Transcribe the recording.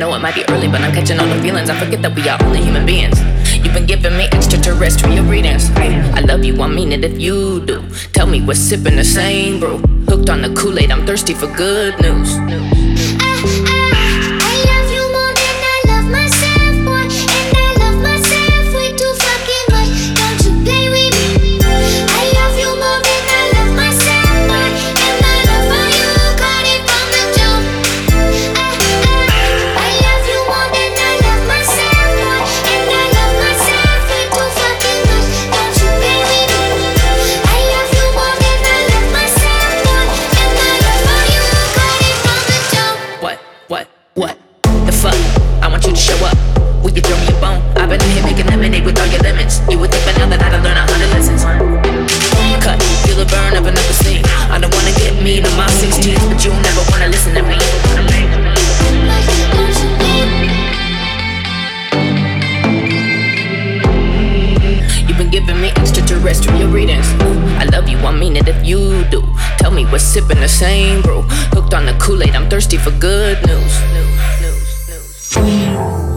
know it might be early, but I'm catching all the feelings. I forget that we are only human beings. You've been giving me extraterrestrial readings. I love you, I mean it if you do. Tell me we're sipping the same brew. Hooked on the Kool-Aid, I'm thirsty for good news. What the fuck? I want you to show up. Will you throw me a bone? I've been in here making lemonade with all your lemons. You would think by now that I'd learn 100 lessons. Cut, feel the burn of another scene. I don't wanna get mean on my 16, but you'll never wanna listen to me. You've been giving me extraterrestrial readings. I love you, I mean it if you do. Tell me we're sipping the same brew. Hooked on the Kool-Aid, I'm thirsty for good news.